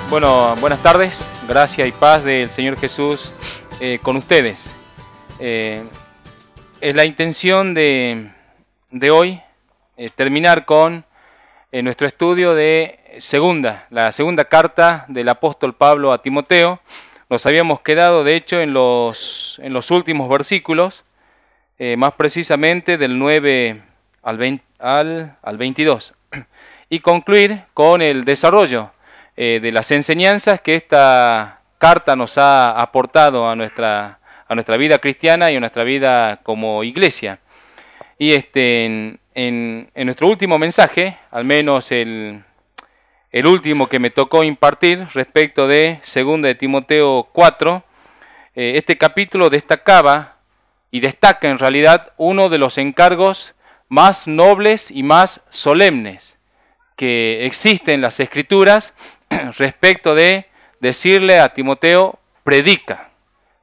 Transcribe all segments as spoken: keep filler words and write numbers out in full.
Bueno, buenas tardes, gracia y paz del Señor Jesús eh, con ustedes. Eh, es la intención de, de hoy eh, terminar con eh, nuestro estudio de segunda, la segunda carta del apóstol Pablo a Timoteo. Nos habíamos quedado, de hecho, en los, en los últimos versículos, eh, más precisamente del nueve al, veinte, al, al veintidós, y concluir con el desarrollo eh, de las enseñanzas que esta carta nos ha aportado a nuestra, a nuestra vida cristiana y a nuestra vida como iglesia. Y este, en, en, en nuestro último mensaje, al menos el, el último que me tocó impartir respecto de segunda de Timoteo cuatro, eh, este capítulo destacaba y destaca en realidad uno de los encargos más nobles y más solemnes que existen en las Escrituras respecto de decirle a Timoteo, predica,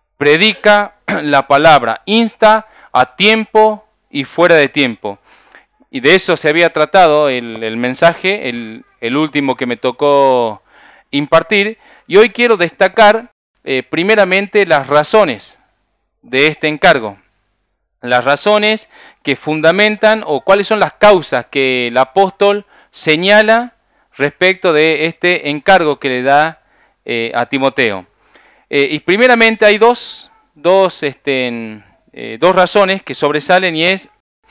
predica la palabra, insta a tiempo y fuera de tiempo. Y de eso se había tratado el, el mensaje, el, el último que me tocó impartir, y hoy quiero destacar eh, primeramente las razones de este encargo, las razones que fundamentan o cuáles son las causas que el apóstol señala respecto de este encargo que le da eh, a Timoteo. Eh, y primeramente hay dos, dos, este, eh, dos razones que sobresalen, y es,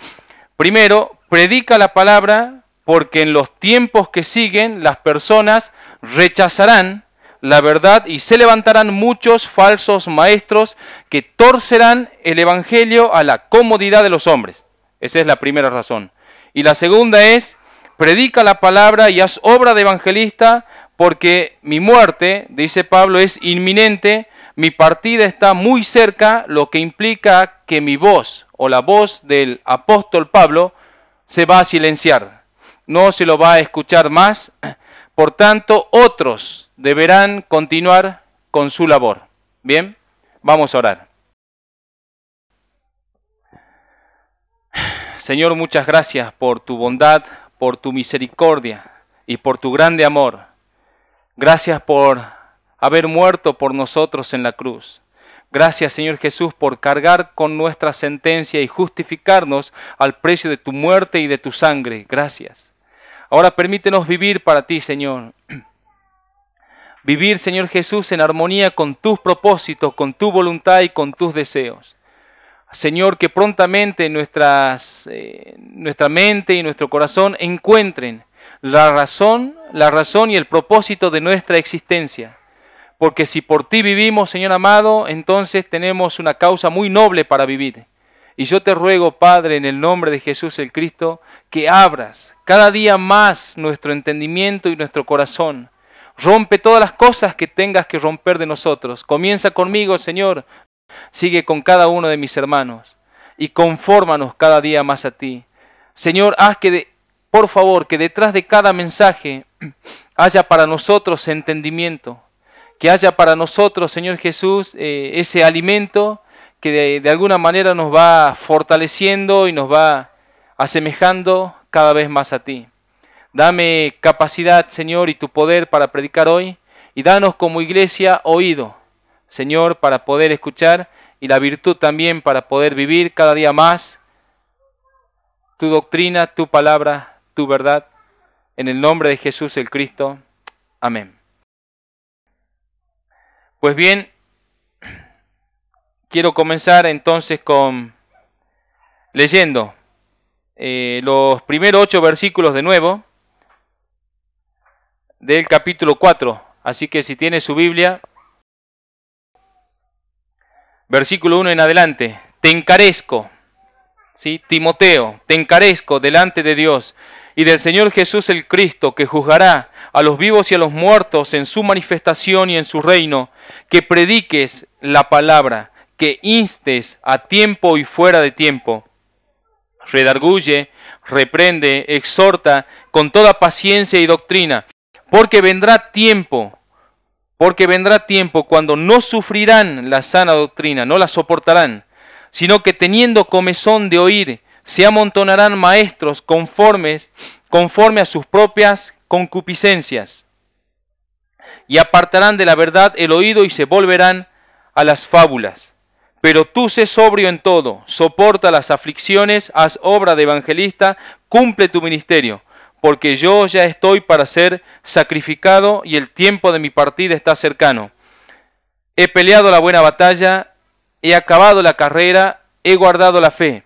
primero, predica la palabra porque en los tiempos que siguen las personas rechazarán la verdad y se levantarán muchos falsos maestros que torcerán el evangelio a la comodidad de los hombres. Esa es la primera razón. Y la segunda es, predica la palabra y haz obra de evangelista, porque mi muerte, dice Pablo, es inminente, mi partida está muy cerca, lo que implica que mi voz o la voz del apóstol Pablo se va a silenciar, no se lo va a escuchar más, por tanto otros deberán continuar con su labor. Bien, vamos a orar. Señor, muchas gracias por tu bondad, por tu misericordia y por tu grande amor. Gracias por haber muerto por nosotros en la cruz. Gracias, Señor Jesús, por cargar con nuestra sentencia y justificarnos al precio de tu muerte y de tu sangre. Gracias. Ahora permítenos vivir para ti, Señor. Vivir, Señor Jesús, en armonía con tus propósitos, con tu voluntad y con tus deseos. Señor, que prontamente nuestras, eh, nuestra mente y nuestro corazón encuentren la razón, la razón y el propósito de nuestra existencia. Porque si por ti vivimos, Señor amado, entonces tenemos una causa muy noble para vivir. Y yo te ruego, Padre, en el nombre de Jesús el Cristo, que abras cada día más nuestro entendimiento y nuestro corazón. Rompe todas las cosas que tengas que romper de nosotros. Comienza conmigo, Señor. Sigue con cada uno de mis hermanos y confórmanos cada día más a ti. Señor, haz que, de, por favor, que detrás de cada mensaje haya para nosotros entendimiento, que haya para nosotros, Señor Jesús, eh, ese alimento que de, de alguna manera nos va fortaleciendo y nos va asemejando cada vez más a ti. Dame capacidad, Señor, y tu poder para predicar hoy, y danos como iglesia oído, Señor, para poder escuchar, y la virtud también para poder vivir cada día más tu doctrina, tu palabra, tu verdad. En el nombre de Jesús el Cristo. Amén. Pues bien, quiero comenzar entonces con leyendo eh, los primeros ocho versículos de nuevo del capítulo cuatro. Así que si tiene su Biblia, versículo uno en adelante. Te encarezco, ¿sí? Timoteo, te encarezco delante de Dios y del Señor Jesús el Cristo, que juzgará a los vivos y a los muertos en su manifestación y en su reino, que prediques la palabra, que instes a tiempo y fuera de tiempo. Redarguye, reprende, exhorta con toda paciencia y doctrina, porque vendrá tiempo, porque vendrá tiempo cuando no sufrirán la sana doctrina, no la soportarán, sino que teniendo comezón de oír, se amontonarán maestros conformes, conforme a sus propias concupiscencias, y apartarán de la verdad el oído y se volverán a las fábulas. Pero tú sé sobrio en todo, soporta las aflicciones, haz obra de evangelista, cumple tu ministerio, porque yo ya estoy para ser sacrificado y el tiempo de mi partida está cercano. He peleado la buena batalla, he acabado la carrera, he guardado la fe.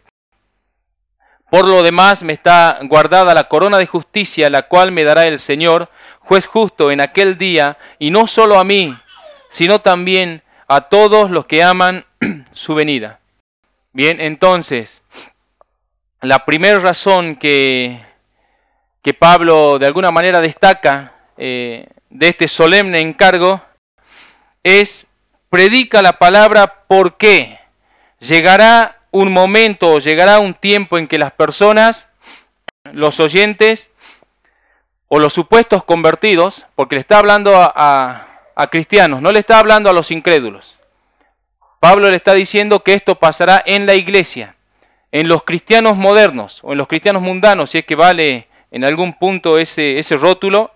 Por lo demás me está guardada la corona de justicia, la cual me dará el Señor, juez justo en aquel día, y no solo a mí, sino también a todos los que aman su venida. Bien, entonces, la primera razón que, que Pablo de alguna manera destaca eh, de este solemne encargo es: predica la palabra, porque llegará un momento, llegará un tiempo en que las personas, los oyentes o los supuestos convertidos, porque le está hablando a, a, a cristianos, no le está hablando a los incrédulos. Pablo le está diciendo que esto pasará en la iglesia, en los cristianos modernos o en los cristianos mundanos, si es que vale en algún punto ese, ese rótulo.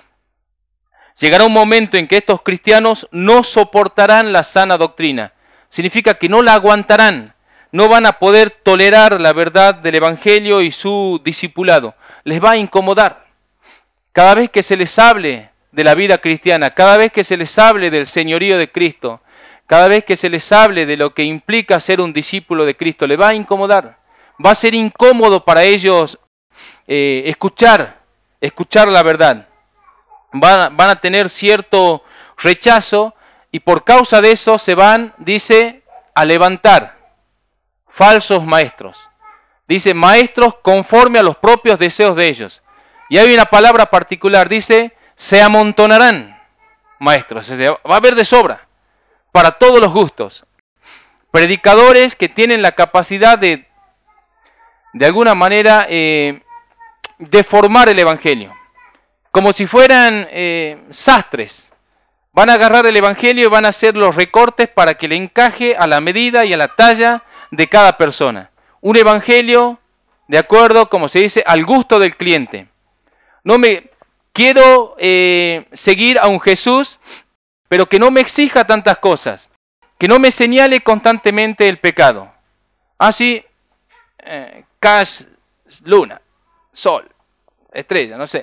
Llegará un momento en que estos cristianos no soportarán la sana doctrina. Significa que no la aguantarán, no van a poder tolerar la verdad del Evangelio y su discipulado. Les va a incomodar. Cada vez que se les hable de la vida cristiana, cada vez que se les hable del señorío de Cristo, cada vez que se les hable de lo que implica ser un discípulo de Cristo, les va a incomodar. Va a ser incómodo para ellos eh, escuchar, escuchar la verdad. Van, van a tener cierto rechazo y por causa de eso se van, dice, a levantar falsos maestros. Dice, maestros conforme a los propios deseos de ellos. Y hay una palabra particular, dice, se amontonarán maestros. O sea, va a haber de sobra, para todos los gustos. Predicadores que tienen la capacidad de, de alguna manera, eh, deformar el Evangelio. Como si fueran eh, sastres. Van a agarrar el Evangelio y van a hacer los recortes para que le encaje a la medida y a la talla de cada persona. Un Evangelio, de acuerdo, como se dice, al gusto del cliente. No me quiero eh, seguir a un Jesús, pero que no me exija tantas cosas, que no me señale constantemente el pecado. Así, eh, Cash, luna, sol, estrella, no sé.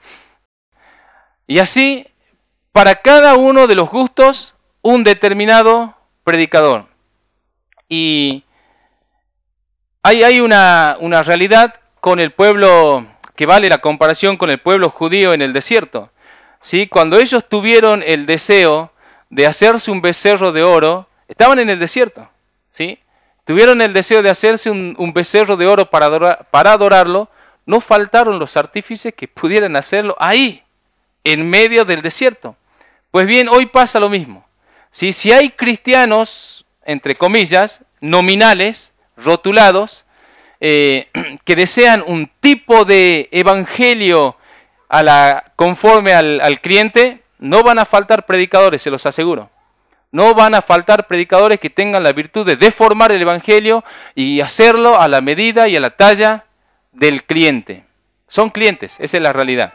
Y así, para cada uno de los gustos, un determinado predicador. Y hay, hay una, una realidad con el pueblo que vale la comparación con el pueblo judío en el desierto. ¿Sí? Cuando ellos tuvieron el deseo de hacerse un becerro de oro, estaban en el desierto. ¿Sí? Tuvieron el deseo de hacerse un, un becerro de oro para, adorar, para adorarlo, no faltaron los artífices que pudieran hacerlo ahí, en medio del desierto. Pues bien, hoy pasa lo mismo. ¿Sí? Si hay cristianos, entre comillas, nominales, rotulados, eh, que desean un tipo de evangelio a la, conforme al, al cliente, no van a faltar predicadores, se los aseguro. No van a faltar predicadores que tengan la virtud de deformar el evangelio y hacerlo a la medida y a la talla del cliente. Son clientes, esa es la realidad.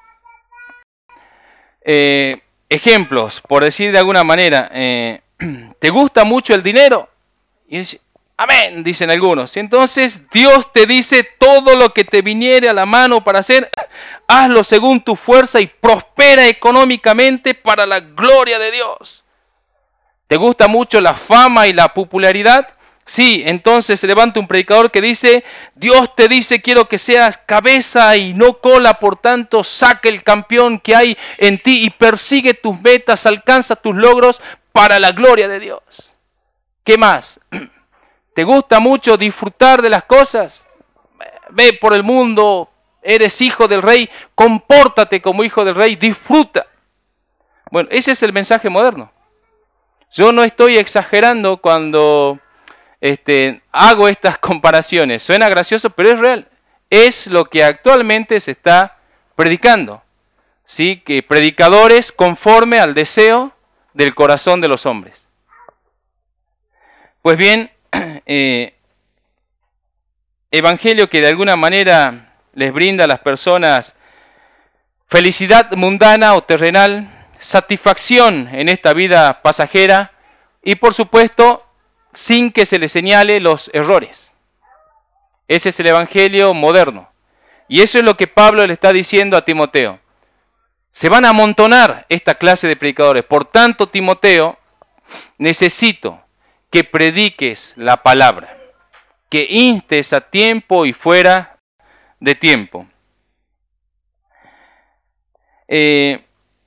Eh, ejemplos, por decir de alguna manera, eh, ¿te gusta mucho el dinero? Y es, amén, dicen algunos. Entonces Dios te dice, todo lo que te viniere a la mano para hacer, hazlo según tu fuerza y prospera económicamente para la gloria de Dios. ¿Te gusta mucho la fama y la popularidad? Sí, entonces se levanta un predicador que dice, Dios te dice, quiero que seas cabeza y no cola, por tanto, saca el campeón que hay en ti y persigue tus metas, alcanza tus logros para la gloria de Dios. ¿Qué más? ¿Te gusta mucho disfrutar de las cosas? Ve por el mundo, eres hijo del rey, compórtate como hijo del rey, disfruta. Bueno, ese es el mensaje moderno. Yo no estoy exagerando cuando este, hago estas comparaciones. Suena gracioso, pero es real. Es lo que actualmente se está predicando. ¿Sí? Que predicadores conforme al deseo del corazón de los hombres. Pues bien, eh, evangelio que de alguna manera les brinda a las personas felicidad mundana o terrenal, satisfacción en esta vida pasajera y por supuesto sin que se le señale los errores. Ese es el evangelio moderno. Y eso es lo que Pablo le está diciendo a Timoteo. Se van a amontonar esta clase de predicadores. Por tanto, Timoteo, necesito que prediques la palabra, que instes a tiempo y fuera de tiempo. Eh,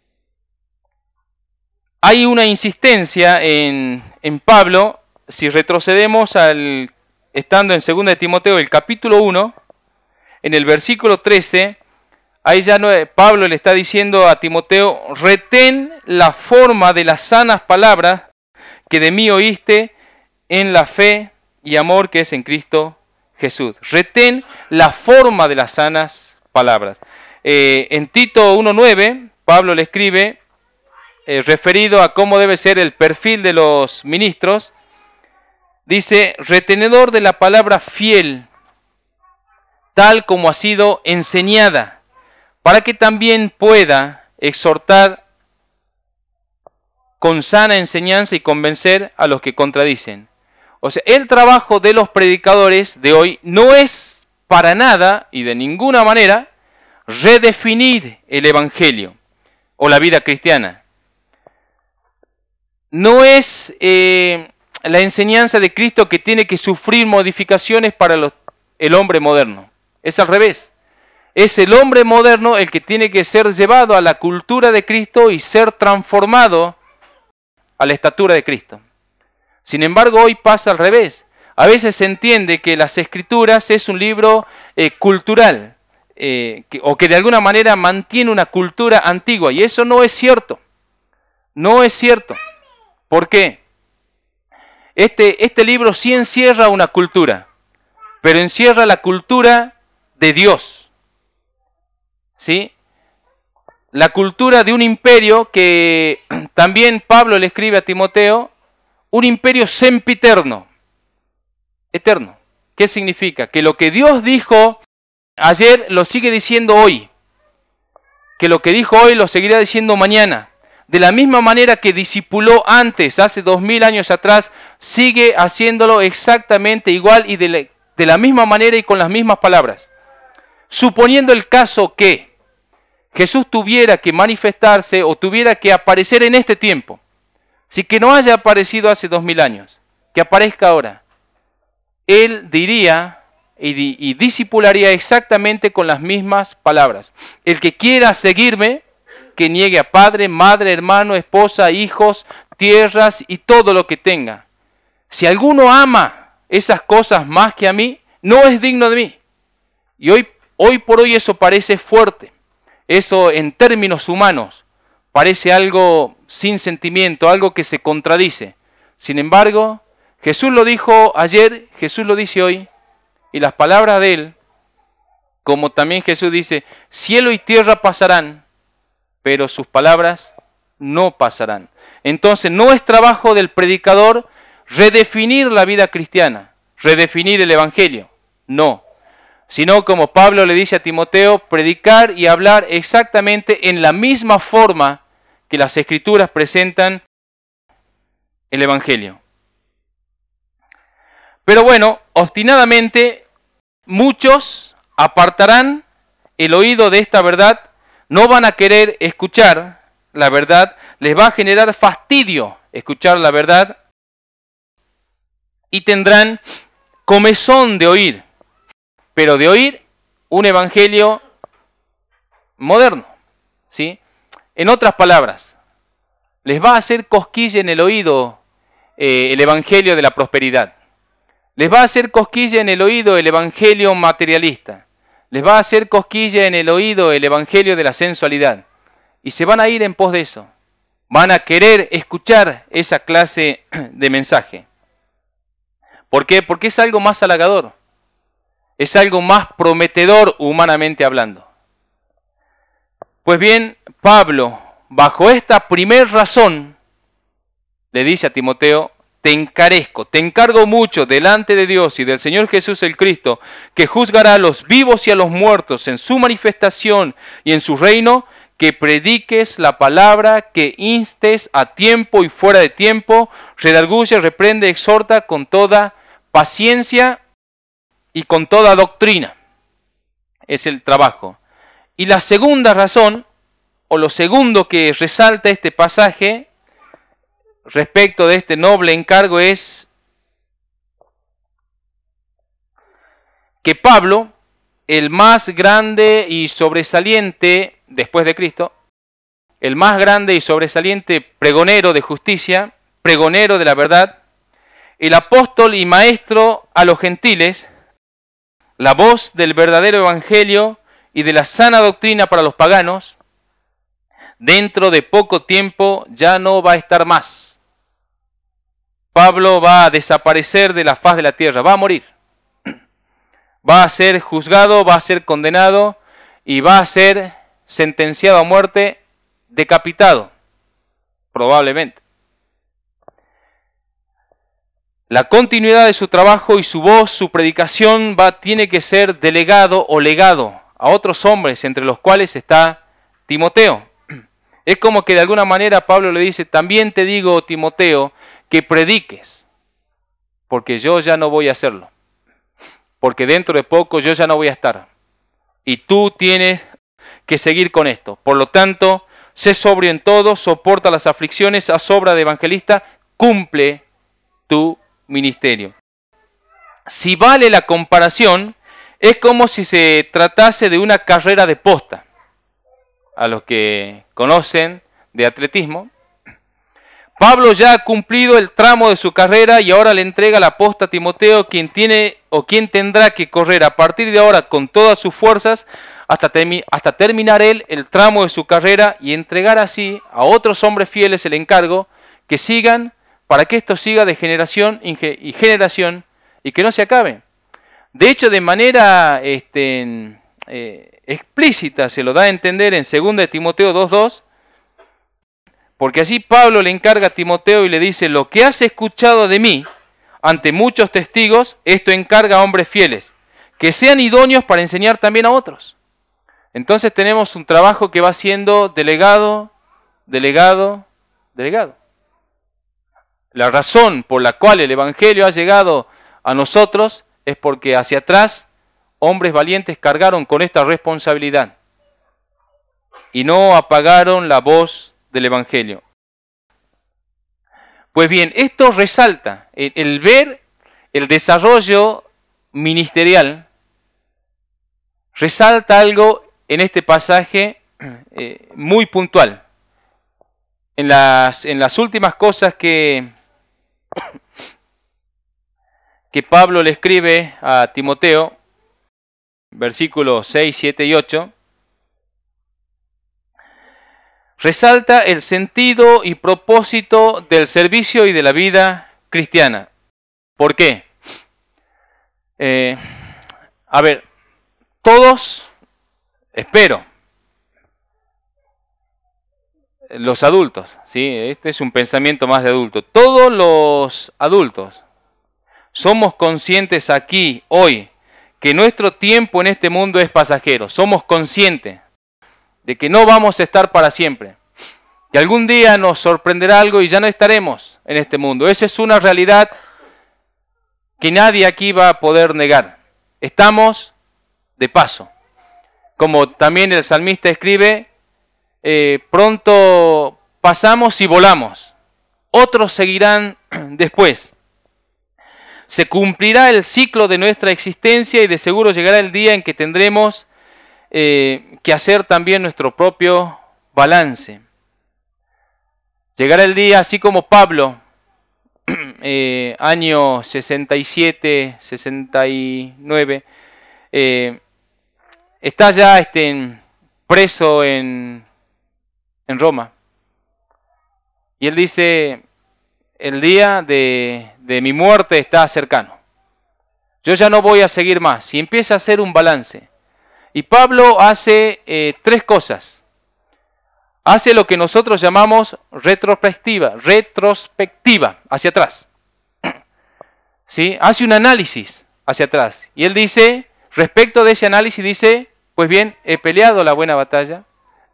hay una insistencia en, en Pablo, si retrocedemos al, estando en segunda de Timoteo, el capítulo uno, en el versículo trece, ahí ya no, Pablo le está diciendo a Timoteo, retén la forma de las sanas palabras que de mí oíste en la fe y amor que es en Cristo Jesús. Retén la forma de las sanas palabras. Eh, en Tito uno nueve, Pablo le escribe, eh, referido a cómo debe ser el perfil de los ministros, dice, retenedor de la palabra fiel, tal como ha sido enseñada, para que también pueda exhortar con sana enseñanza y convencer a los que contradicen. O sea, el trabajo de los predicadores de hoy no es para nada y de ninguna manera redefinir el evangelio o la vida cristiana. No es eh, la enseñanza de Cristo que tiene que sufrir modificaciones para los, el hombre moderno. Es al revés. Es el hombre moderno el que tiene que ser llevado a la cultura de Cristo y ser transformado a la estatura de Cristo. Sin embargo, hoy pasa al revés. A veces se entiende que las Escrituras es un libro eh, cultural, eh, que, o que de alguna manera mantiene una cultura antigua, y eso no es cierto. No es cierto. ¿Por qué? Este, este libro sí encierra una cultura, pero encierra la cultura de Dios. ¿Sí? La cultura de un imperio que también Pablo le escribe a Timoteo, un imperio sempiterno, eterno. ¿Qué significa? Que lo que Dios dijo ayer lo sigue diciendo hoy, que lo que dijo hoy lo seguirá diciendo mañana. De la misma manera que discipuló antes, hace dos mil años atrás, sigue haciéndolo exactamente igual y de la, de la misma manera y con las mismas palabras. Suponiendo el caso que Jesús tuviera que manifestarse o tuviera que aparecer en este tiempo, si que no haya aparecido hace dos mil años, que aparezca ahora, Él diría y, di, y discipularía exactamente con las mismas palabras. El que quiera seguirme, que niegue a padre, madre, hermano, esposa, hijos, tierras y todo lo que tenga. Si alguno ama esas cosas más que a mí, no es digno de mí. Y hoy, hoy por hoy eso parece fuerte. Eso en términos humanos parece algo sin sentimiento, algo que se contradice. Sin embargo, Jesús lo dijo ayer, Jesús lo dice hoy, y las palabras de Él, como también Jesús dice, cielo y tierra pasarán, pero sus palabras no pasarán. Entonces no es trabajo del predicador redefinir la vida cristiana, redefinir el evangelio, no. Sino como Pablo le dice a Timoteo, predicar y hablar exactamente en la misma forma que las Escrituras presentan el evangelio. Pero bueno, obstinadamente muchos apartarán el oído de esta verdad, no van a querer escuchar la verdad, les va a generar fastidio escuchar la verdad y tendrán comezón de oír, pero de oír un evangelio moderno, ¿sí? En otras palabras, les va a hacer cosquilla en el oído eh, el evangelio de la prosperidad. Les va a hacer cosquilla en el oído el evangelio materialista. Les va a hacer cosquilla en el oído el evangelio de la sensualidad. Y se van a ir en pos de eso. Van a querer escuchar esa clase de mensaje. ¿Por qué? Porque es algo más halagador. Es algo más prometedor humanamente hablando. Pues bien, Pablo, bajo esta primer razón, le dice a Timoteo, te encarezco, te encargo mucho delante de Dios y del Señor Jesús el Cristo, que juzgará a los vivos y a los muertos en su manifestación y en su reino, que prediques la palabra, que instes a tiempo y fuera de tiempo, redarguye, reprende, exhorta con toda paciencia y con toda doctrina. Es el trabajo. Y la segunda razón, o lo segundo que resalta este pasaje respecto de este noble encargo es que Pablo, el más grande y sobresaliente después de Cristo, el más grande y sobresaliente pregonero de justicia, pregonero de la verdad, el apóstol y maestro a los gentiles, la voz del verdadero evangelio y de la sana doctrina para los paganos, dentro de poco tiempo ya no va a estar más. Pablo va a desaparecer de la faz de la tierra, va a morir. Va a ser juzgado, va a ser condenado y va a ser sentenciado a muerte, decapitado, probablemente. La continuidad de su trabajo y su voz, su predicación, va, tiene que ser delegado o legado a otros hombres, entre los cuales está Timoteo. Es como que de alguna manera Pablo le dice, también te digo, Timoteo, que prediques, porque yo ya no voy a hacerlo, porque dentro de poco yo ya no voy a estar, y tú tienes que seguir con esto. Por lo tanto, sé sobrio en todo, soporta las aflicciones, haz obra de evangelista, cumple tu ministerio. Si vale la comparación, es como si se tratase de una carrera de posta. A los que conocen de atletismo, Pablo ya ha cumplido el tramo de su carrera y ahora le entrega la posta a Timoteo, quien tiene o quien tendrá que correr a partir de ahora con todas sus fuerzas hasta, termi- hasta terminar él el tramo de su carrera y entregar así a otros hombres fieles el encargo que sigan para que esto siga de generación y generación y que no se acabe. De hecho, de manera este, eh, explícita se lo da a entender en segunda de Timoteo dos dos, porque así Pablo le encarga a Timoteo y le dice, lo que has escuchado de mí ante muchos testigos, esto encarga a hombres fieles, que sean idóneos para enseñar también a otros. Entonces tenemos un trabajo que va siendo delegado, delegado, delegado. La razón por la cual el Evangelio ha llegado a nosotros es porque hacia atrás hombres valientes cargaron con esta responsabilidad y no apagaron la voz del Evangelio. Pues bien, esto resalta el, el ver el desarrollo ministerial, resalta algo en este pasaje eh, muy puntual. En las, en las últimas cosas que, que Pablo le escribe a Timoteo, versículos seis, siete y ocho, resalta el sentido y propósito del servicio y de la vida cristiana. ¿Por qué? Eh, a ver, todos, espero, los adultos, ¿sí? Este es un pensamiento más de adulto. Todos los adultos somos conscientes aquí, hoy, que nuestro tiempo en este mundo es pasajero. Somos conscientes de que no vamos a estar para siempre. Que algún día nos sorprenderá algo y ya no estaremos en este mundo. Esa es una realidad que nadie aquí va a poder negar. Estamos de paso. Como también el salmista escribe, Eh, pronto pasamos y volamos, otros seguirán después. Se cumplirá el ciclo de nuestra existencia y de seguro llegará el día en que tendremos eh, que hacer también nuestro propio balance. Llegará el día, así como Pablo, eh, año sesenta y siete, sesenta y nueve, eh, está ya este, preso en en Roma. Y él dice, el día de, de mi muerte está cercano. Yo ya no voy a seguir más. Y empieza a hacer un balance. Y Pablo hace eh, tres cosas. Hace lo que nosotros llamamos retrospectiva, retrospectiva, hacia atrás. ¿Sí? Hace un análisis hacia atrás. Y él dice, respecto de ese análisis, dice, pues bien, he peleado la buena batalla,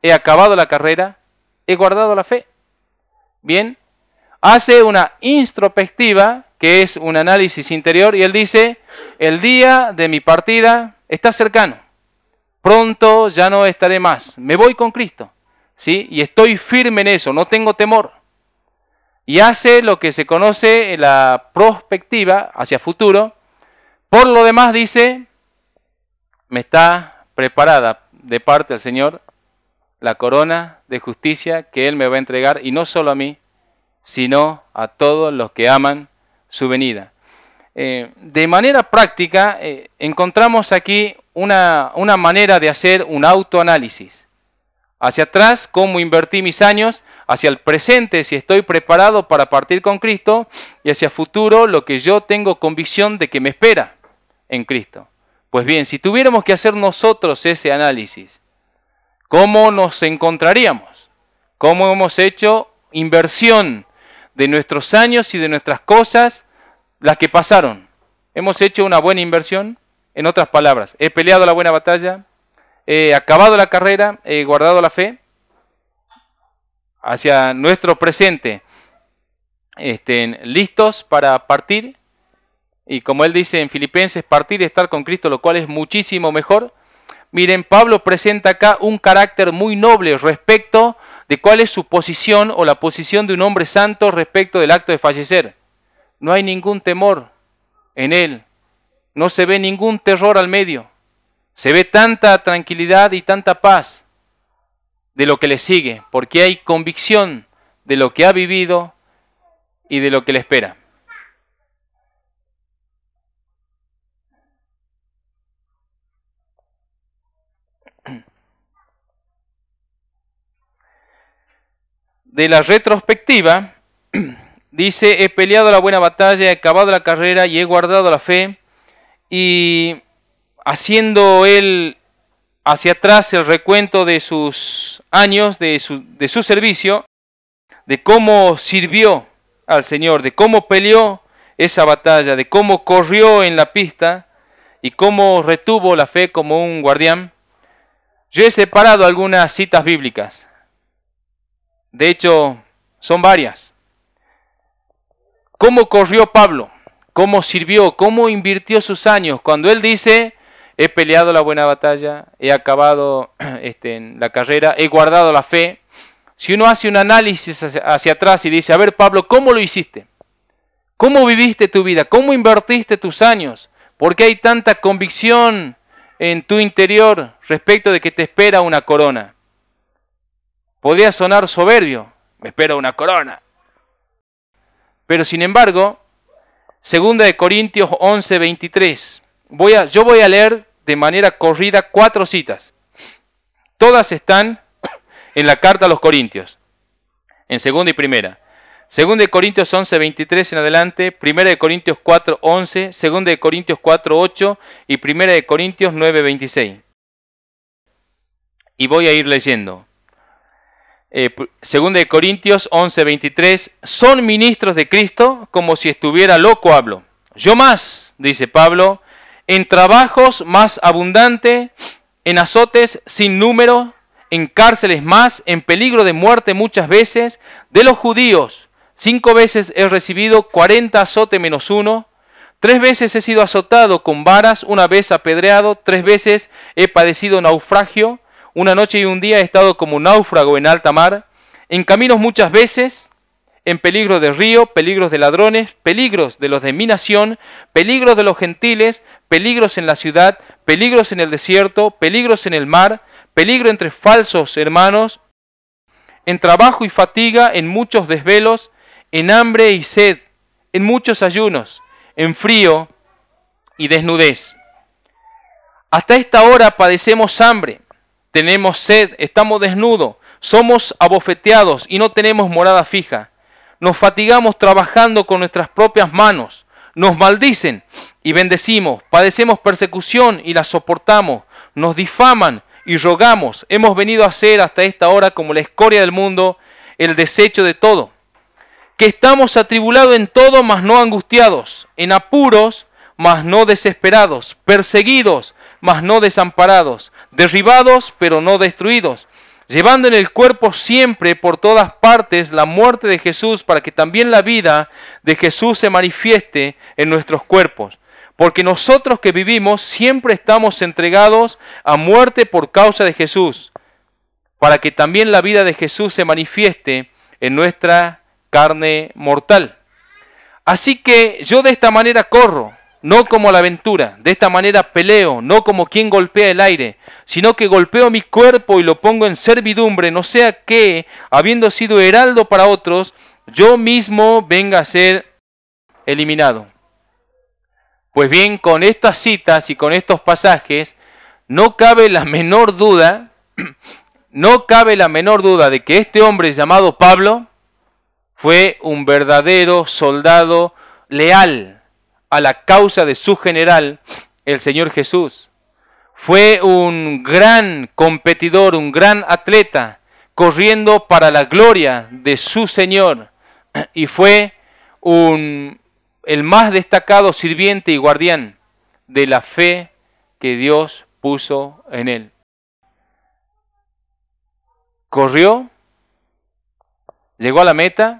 he acabado la carrera, he guardado la fe. Bien, hace una introspectiva, que es un análisis interior, y él dice, el día de mi partida está cercano, pronto ya no estaré más, me voy con Cristo, ¿sí? Y estoy firme en eso, no tengo temor. Y hace lo que se conoce en la prospectiva hacia futuro. Por lo demás dice, me está preparada de parte del Señor la corona de justicia que Él me va a entregar, y no solo a mí, sino a todos los que aman su venida. Eh, de manera práctica, eh, encontramos aquí una, una manera de hacer un autoanálisis. Hacia atrás, cómo invertí mis años; hacia el presente, si estoy preparado para partir con Cristo; y hacia futuro, lo que yo tengo convicción de que me espera en Cristo. Pues bien, si tuviéramos que hacer nosotros ese análisis, ¿cómo nos encontraríamos? ¿Cómo hemos hecho inversión de nuestros años y de nuestras cosas, las que pasaron? ¿Hemos hecho una buena inversión? En otras palabras, ¿he peleado la buena batalla? ¿He acabado la carrera? ¿He guardado la fe? Hacia nuestro presente, estén listos para partir. Y como él dice en Filipenses, partir y estar con Cristo, lo cual es muchísimo mejor. Miren, Pablo presenta acá un carácter muy noble respecto de cuál es su posición o la posición de un hombre santo respecto del acto de fallecer. No hay ningún temor en él, no se ve ningún terror al medio, se ve tanta tranquilidad y tanta paz de lo que le sigue, porque hay convicción de lo que ha vivido y de lo que le espera. De la retrospectiva, dice, he peleado la buena batalla, he acabado la carrera y he guardado la fe. Y haciendo él hacia atrás el recuento de sus años, de su, de su servicio, de cómo sirvió al Señor, de cómo peleó esa batalla, de cómo corrió en la pista y cómo retuvo la fe como un guardián. Yo he separado algunas citas bíblicas. De hecho, son varias. ¿Cómo corrió Pablo? ¿Cómo sirvió? ¿Cómo invirtió sus años? Cuando él dice, he peleado la buena batalla, he acabado este, en la carrera, he guardado la fe. Si uno hace un análisis hacia, hacia atrás y dice, a ver Pablo, ¿cómo lo hiciste? ¿Cómo viviste tu vida? ¿Cómo invertiste tus años? ¿Por qué hay tanta convicción en tu interior respecto de que te espera una corona? Podría sonar soberbio, me espera una corona. Pero sin embargo, segunda de Corintios once, veintitrés. Voy a, yo voy a leer de manera corrida cuatro citas. Todas están en la carta a los Corintios, en segunda y primera. Segunda de Corintios once, veintitrés en adelante, primera de Corintios cuatro, once, segunda de Corintios cuatro, ocho y primera de Corintios nueve, veintiséis. Y voy a ir leyendo. Eh, segunda de Corintios once, veintitrés, son ministros de Cristo, como si estuviera loco hablo. Yo más, dice Pablo, en trabajos más abundante, en azotes sin número, en cárceles más, en peligro de muerte muchas veces, de los judíos. Cinco veces he recibido cuarenta azotes menos uno, tres veces he sido azotado con varas, una vez apedreado, tres veces he padecido naufragio, una noche y un día he estado como un náufrago en alta mar, en caminos muchas veces, en peligro de río, peligros de ladrones, peligros de los de mi nación, peligros de los gentiles, peligros en la ciudad, peligros en el desierto, peligros en el mar, peligro entre falsos hermanos, en trabajo y fatiga, en muchos desvelos, en hambre y sed, en muchos ayunos, en frío y desnudez. Hasta esta hora padecemos hambre, tenemos sed, estamos desnudos, somos abofeteados y no tenemos morada fija. Nos fatigamos trabajando con nuestras propias manos, nos maldicen y bendecimos, padecemos persecución y la soportamos, nos difaman y rogamos, hemos venido a ser hasta esta hora como la escoria del mundo, el desecho de todo. Que estamos atribulados en todo, mas no angustiados, en apuros, mas no desesperados, perseguidos, mas no desamparados, derribados, pero no destruidos, llevando en el cuerpo siempre por todas partes la muerte de Jesús, para que también la vida de Jesús se manifieste en nuestros cuerpos. Porque nosotros que vivimos siempre estamos entregados a muerte por causa de Jesús, para que también la vida de Jesús se manifieste en nuestra carne mortal. Así que yo de esta manera corro, no como la aventura, de esta manera peleo, no como quien golpea el aire, sino que golpeo mi cuerpo y lo pongo en servidumbre, no sea que, habiendo sido heraldo para otros, yo mismo venga a ser eliminado. Pues bien, con estas citas y con estos pasajes, no cabe la menor duda, no cabe la menor duda de que este hombre llamado Pablo fue un verdadero soldado leal a la causa de su general, el Señor Jesús. Fue un gran competidor, un gran atleta, corriendo para la gloria de su Señor. Y fue un, el más destacado sirviente y guardián de la fe que Dios puso en él. Corrió, llegó a la meta.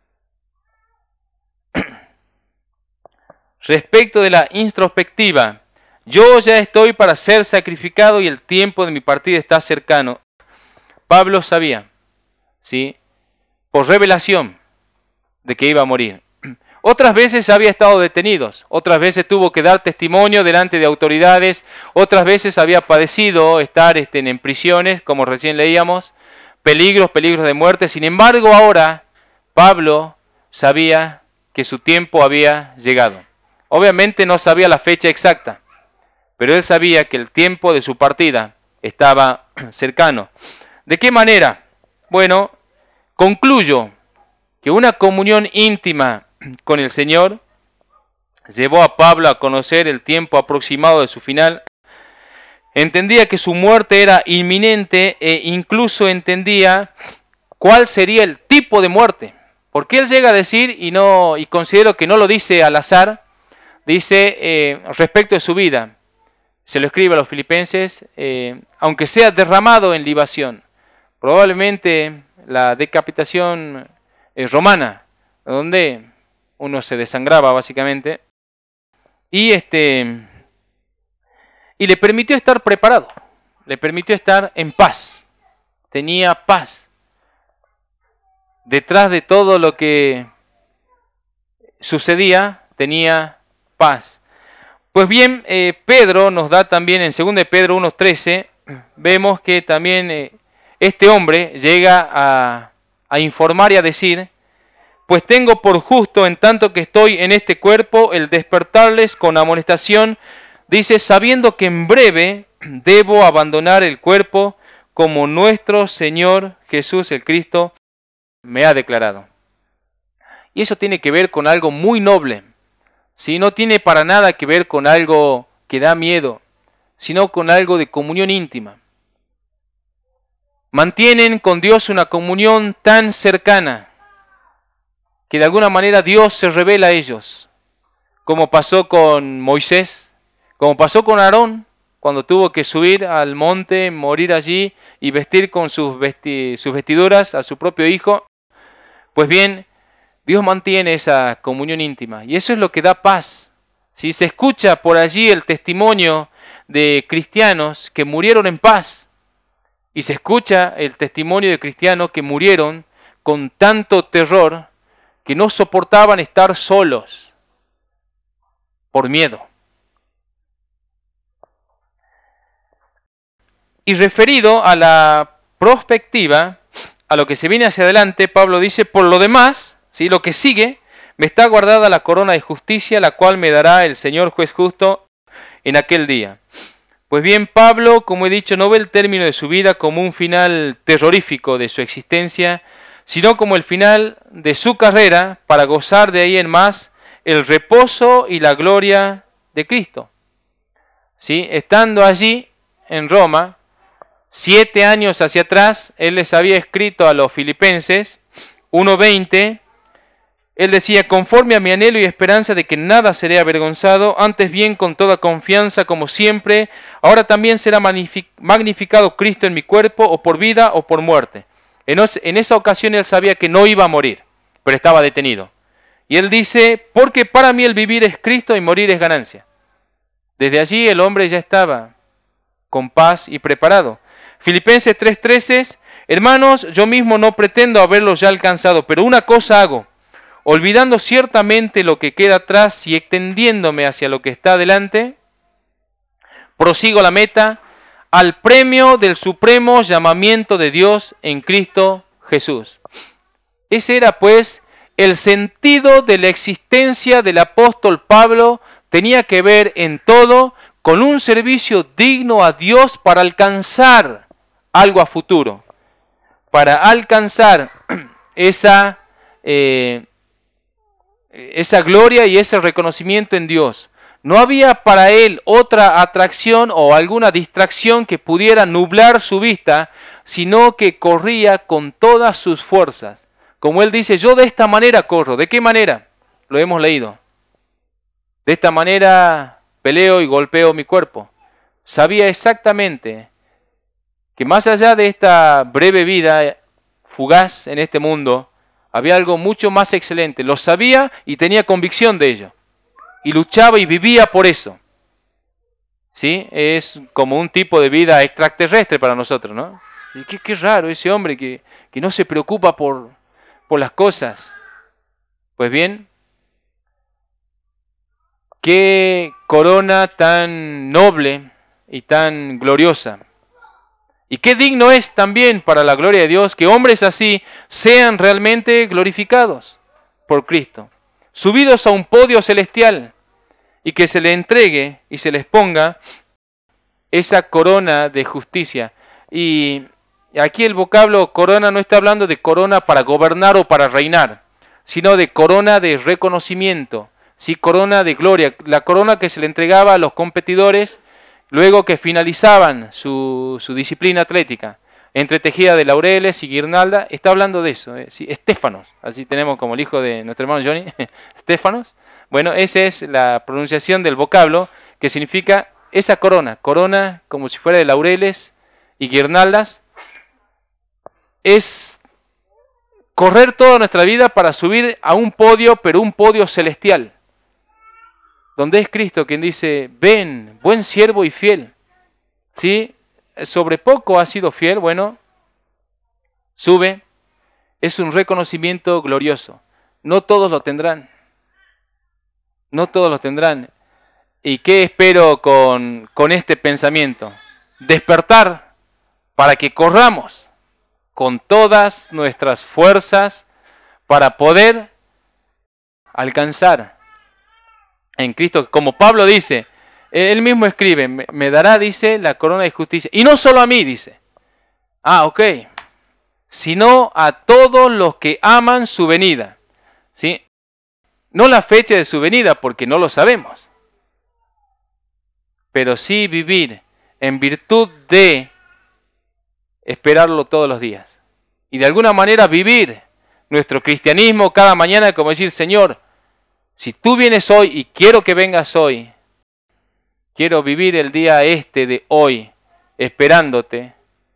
Respecto de la introspectiva, yo ya estoy para ser sacrificado y el tiempo de mi partida está cercano. Pablo sabía, ¿sí?, por revelación, de que iba a morir. Otras veces había estado detenido, otras veces tuvo que dar testimonio delante de autoridades, otras veces había padecido estar este, en prisiones, como recién leíamos, peligros, peligros de muerte. Sin embargo, ahora Pablo sabía que su tiempo había llegado. Obviamente no sabía la fecha exacta, pero él sabía que el tiempo de su partida estaba cercano. ¿De qué manera? Bueno, concluyo que una comunión íntima con el Señor llevó a Pablo a conocer el tiempo aproximado de su final. Entendía que su muerte era inminente e incluso entendía cuál sería el tipo de muerte. Porque él llega a decir, y, no, y considero que no lo dice al azar, dice eh, respecto de su vida, se lo escribe a los filipenses, eh, aunque sea derramado en libación. Probablemente la decapitación eh, romana, donde uno se desangraba básicamente, y, este, y le permitió estar preparado, le permitió estar en paz, tenía paz. Detrás de todo lo que sucedía, tenía paz. Pues bien, eh, Pedro nos da también en segunda de Pedro uno trece, vemos que también eh, este hombre llega a, a informar y a decir, pues tengo por justo, en tanto que estoy en este cuerpo, el despertarles con amonestación, dice, sabiendo que en breve debo abandonar el cuerpo, como nuestro Señor Jesús el Cristo me ha declarado. Y eso tiene que ver con algo muy noble. ¿Sí? No tiene para nada que ver con algo que da miedo, sino con algo de comunión íntima. Mantienen con Dios una comunión tan cercana que de alguna manera Dios se revela a ellos, como pasó con Moisés, como pasó con Aarón, cuando tuvo que subir al monte, morir allí y vestir con sus, vesti- sus vestiduras a su propio hijo. Pues bien, Dios mantiene esa comunión íntima y eso es lo que da paz. Si se escucha por allí el testimonio de cristianos que murieron en paz y se escucha el testimonio de cristianos que murieron con tanto terror que no soportaban estar solos por miedo. Y referido a la prospectiva, a lo que se viene hacia adelante, Pablo dice, por lo demás, ¿sí?, lo que sigue, me está guardada la corona de justicia, la cual me dará el Señor juez justo en aquel día. Pues bien, Pablo, como he dicho, no ve el término de su vida como un final terrorífico de su existencia, sino como el final de su carrera para gozar de ahí en más el reposo y la gloria de Cristo. ¿Sí? Estando allí en Roma, siete años hacia atrás, él les había escrito a los filipenses, uno veinte, Él decía, conforme a mi anhelo y esperanza de que nada seré avergonzado, antes bien con toda confianza como siempre, ahora también será magnificado Cristo en mi cuerpo, o por vida o por muerte. En, en esa ocasión él sabía que no iba a morir, pero estaba detenido. Y él dice, porque para mí el vivir es Cristo y morir es ganancia. Desde allí el hombre ya estaba con paz y preparado. Filipenses tres trece, hermanos, yo mismo no pretendo haberlo ya alcanzado, pero una cosa hago, olvidando ciertamente lo que queda atrás y extendiéndome hacia lo que está adelante, prosigo la meta, al premio del supremo llamamiento de Dios en Cristo Jesús. Ese era pues el sentido de la existencia del apóstol Pablo, tenía que ver en todo con un servicio digno a Dios para alcanzar algo a futuro, para alcanzar esa, eh, esa gloria y ese reconocimiento en Dios. No había para él otra atracción o alguna distracción que pudiera nublar su vista, sino que corría con todas sus fuerzas. Como él dice, yo de esta manera corro. ¿De qué manera? Lo hemos leído. De esta manera peleo y golpeo mi cuerpo. Sabía exactamente que más allá de esta breve vida fugaz en este mundo, había algo mucho más excelente. Lo sabía y tenía convicción de ello. Y luchaba y vivía por eso. ¿Sí? Es como un tipo de vida extraterrestre para nosotros, ¿no? Y qué, qué raro ese hombre que, que no se preocupa por, por las cosas. Pues bien, qué corona tan noble y tan gloriosa. Y qué digno es también para la gloria de Dios que hombres así sean realmente glorificados por Cristo, subidos a un podio celestial, y que se le entregue y se les ponga esa corona de justicia. Y aquí el vocablo corona no está hablando de corona para gobernar o para reinar, sino de corona de reconocimiento, ¿sí? Corona de gloria, la corona que se le entregaba a los competidores luego que finalizaban su, su disciplina atlética, entretejida de laureles y guirnalda. Está hablando de eso, ¿eh? Sí, estéfanos, así tenemos como el hijo de nuestro hermano Johnny, estéfanos. Bueno, esa es la pronunciación del vocablo que significa esa corona, corona como si fuera de laureles y guirnaldas. Es correr toda nuestra vida para subir a un podio, pero un podio celestial, donde es Cristo quien dice, ven, buen siervo y fiel. ¿Sí? Sobre poco has sido fiel, bueno, sube. Es un reconocimiento glorioso. No todos lo tendrán. No todos lo tendrán. ¿Y qué espero con, con este pensamiento? Despertar para que corramos con todas nuestras fuerzas para poder alcanzar en Cristo. Como Pablo dice, él mismo escribe, me, me dará, dice, la corona de justicia. Y no solo a mí, dice. Ah, ok. Sino a todos los que aman su venida. ¿Sí? No la fecha de su venida, porque no lo sabemos. Pero sí vivir en virtud de esperarlo todos los días. Y de alguna manera vivir nuestro cristianismo cada mañana como decir, Señor, si tú vienes hoy y quiero que vengas hoy, quiero vivir el día este de hoy esperándote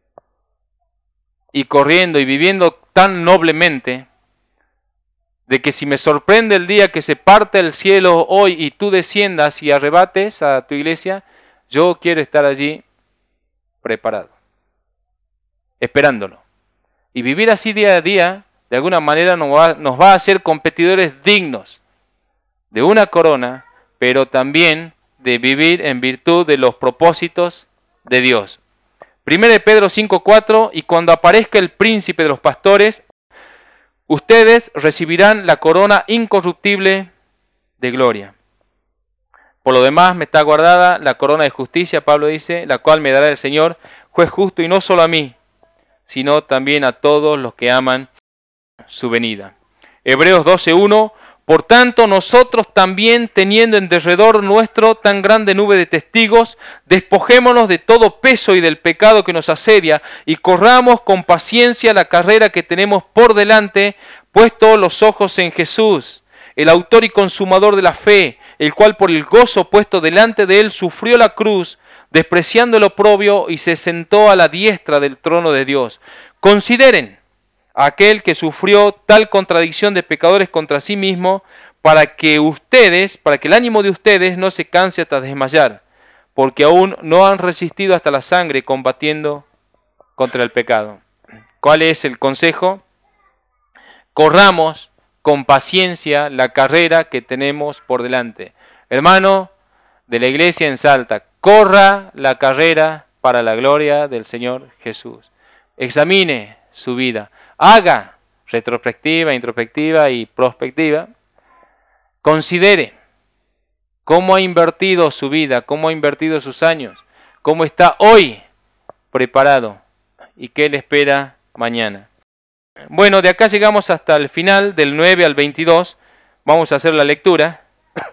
y corriendo y viviendo tan noblemente, de que si me sorprende el día que se parte el cielo hoy y tú desciendas y arrebates a tu iglesia, yo quiero estar allí preparado, esperándolo. Y vivir así día a día, de alguna manera nos va, nos va a hacer competidores dignos de una corona, pero también de vivir en virtud de los propósitos de Dios. Primera de Pedro cinco cuatro, y cuando aparezca el príncipe de los pastores, ustedes recibirán la corona incorruptible de gloria. Por lo demás me está guardada la corona de justicia, Pablo dice, la cual me dará el Señor, juez justo, y no solo a mí, sino también a todos los que aman su venida. Hebreos doce uno, por tanto nosotros también, teniendo en derredor nuestro tan grande nube de testigos, despojémonos de todo peso y del pecado que nos asedia, y corramos con paciencia la carrera que tenemos por delante, puesto los ojos en Jesús, el autor y consumador de la fe, el cual por el gozo puesto delante de él sufrió la cruz, despreciando el oprobio, y se sentó a la diestra del trono de Dios. Consideren a aquel que sufrió tal contradicción de pecadores contra sí mismo, para que ustedes, para que el ánimo de ustedes no se canse hasta desmayar, porque aún no han resistido hasta la sangre combatiendo contra el pecado. ¿Cuál es el consejo? Corramos con paciencia la carrera que tenemos por delante. Hermano de la iglesia en Salta, corra la carrera para la gloria del Señor Jesús. Examine su vida, haga retrospectiva, introspectiva y prospectiva. Considere cómo ha invertido su vida, cómo ha invertido sus años, cómo está hoy preparado y qué le espera mañana. Bueno, de acá llegamos hasta el final, del nueve al veintidós. Vamos a hacer la lectura.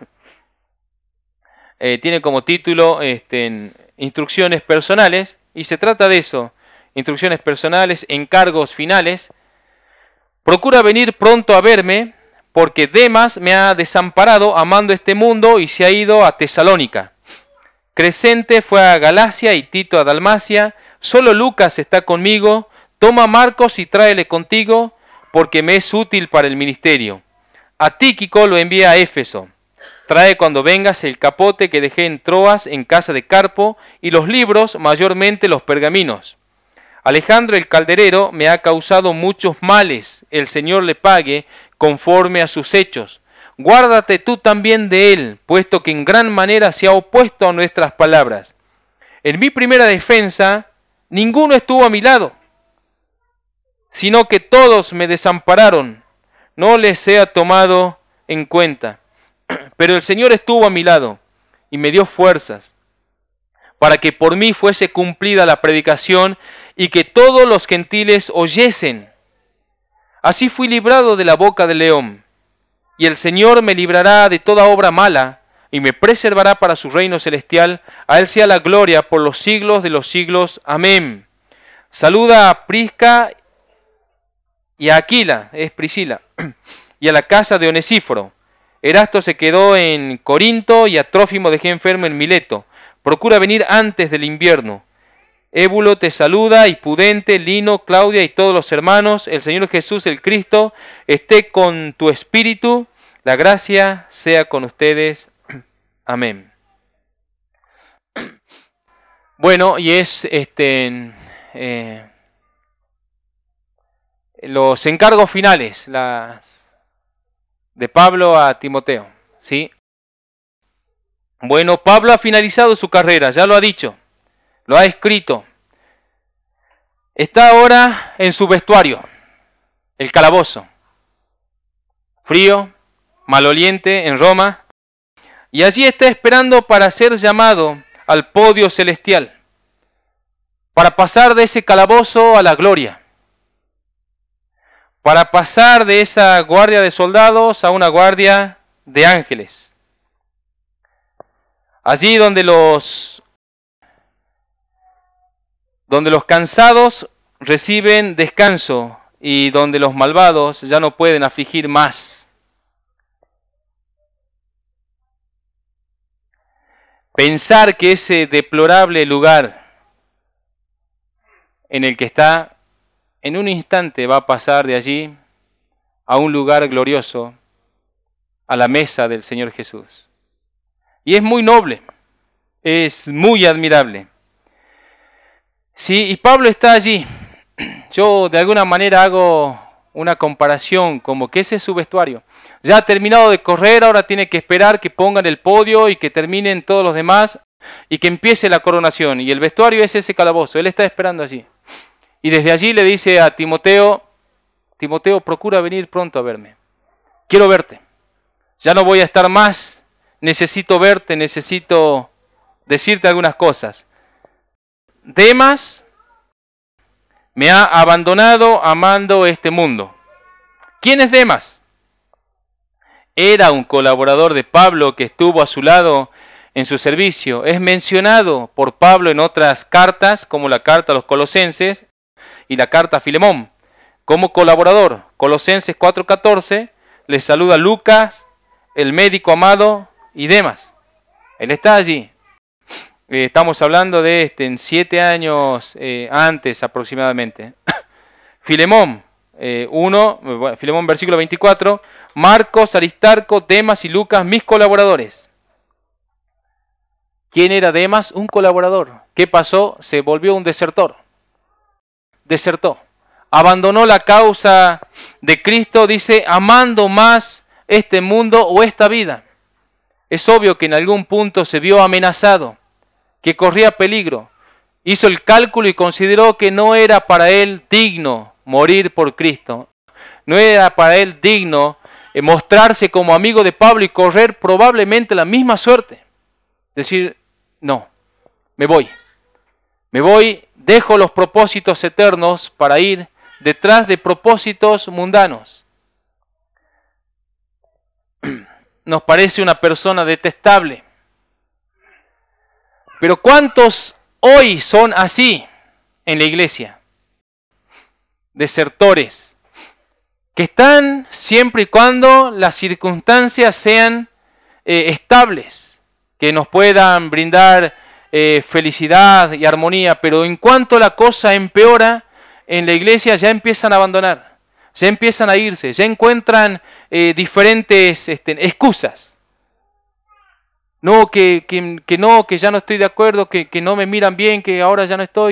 Eh, tiene como título este, Instrucciones personales, y se trata de eso, instrucciones personales, encargos finales. Procura venir pronto a verme, porque Demas me ha desamparado amando este mundo y se ha ido a Tesalónica. Crescente fue a Galacia y Tito a Dalmacia. Solo Lucas está conmigo. Toma a Marcos y tráele contigo, porque me es útil para el ministerio. A Tíquico lo envía a Éfeso. Trae cuando vengas el capote que dejé en Troas en casa de Carpo, y los libros, mayormente los pergaminos. Alejandro el calderero me ha causado muchos males, el Señor le pague conforme a sus hechos. Guárdate tú también de él, puesto que en gran manera se ha opuesto a nuestras palabras. En mi primera defensa, ninguno estuvo a mi lado, sino que todos me desampararon, no les he tomado en cuenta. Pero el Señor estuvo a mi lado y me dio fuerzas para que por mí fuese cumplida la predicación y que todos los gentiles oyesen. Así fui librado de la boca del león, y el Señor me librará de toda obra mala y me preservará para su reino celestial. A Él sea la gloria por los siglos de los siglos. Amén. Saluda a Prisca y a Aquila, es Priscila, y a la casa de Onesíforo. Erasto se quedó en Corinto y a Trófimo dejé enfermo en Mileto. Procura venir antes del invierno. Ébulo te saluda, y Pudente, Lino, Claudia y todos los hermanos. El Señor Jesús, el Cristo, esté con tu espíritu. La gracia sea con ustedes. Amén. Bueno, y es este eh, los encargos finales, las de Pablo a Timoteo, ¿sí? Bueno, Pablo ha finalizado su carrera, ya lo ha dicho, lo ha escrito. Está ahora en su vestuario, el calabozo, frío, maloliente en Roma, y allí está esperando para ser llamado al podio celestial, para pasar de ese calabozo a la gloria, para pasar de esa guardia de soldados a una guardia de ángeles. Allí donde los, donde los cansados reciben descanso y donde los malvados ya no pueden afligir más. Pensar que ese deplorable lugar en el que está, en un instante va a pasar de allí a un lugar glorioso, a la mesa del Señor Jesús. Y es muy noble, es muy admirable. Sí, y Pablo está allí. Yo de alguna manera hago una comparación, como que ese es su vestuario. Ya ha terminado de correr, ahora tiene que esperar que pongan el podio y que terminen todos los demás y que empiece la coronación. Y el vestuario es ese calabozo, él está esperando allí. Y desde allí le dice a Timoteo, Timoteo, procura venir pronto a verme. Quiero verte. Ya no voy a estar más. Necesito verte, necesito decirte algunas cosas. Demas me ha abandonado amando este mundo. ¿Quién es Demas? Era un colaborador de Pablo que estuvo a su lado en su servicio. Es mencionado por Pablo en otras cartas, como la carta a los Colosenses y la carta a Filemón, como colaborador. Colosenses cuatro catorce, les saluda Lucas, el médico amado, y Demas. Él está allí. Eh, estamos hablando de este, en siete años eh, antes aproximadamente. Filemón, eh, uno, bueno, Filemón versículo veinticuatro, Marcos, Aristarco, Demas y Lucas, mis colaboradores. ¿Quién era Demas? Un colaborador. ¿Qué pasó? Se volvió un desertor. Desertó. Abandonó la causa de Cristo, dice, amando más este mundo o esta vida. Es obvio que en algún punto se vio amenazado, que corría peligro. Hizo el cálculo y consideró que no era para él digno morir por Cristo. No era para él digno mostrarse como amigo de Pablo y correr probablemente la misma suerte. Decir, no, me voy. Me voy, dejo los propósitos eternos para ir detrás de propósitos mundanos. Nos parece una persona detestable. Pero ¿cuántos hoy son así en la iglesia? Desertores, que están siempre y cuando las circunstancias sean eh, estables, que nos puedan brindar eh, felicidad y armonía, pero en cuanto la cosa empeora, en la iglesia ya empiezan a abandonar, ya empiezan a irse, ya encuentran eh, diferentes este, excusas. No, que, que, que no, que ya no estoy de acuerdo, que, que no me miran bien, que ahora ya no estoy.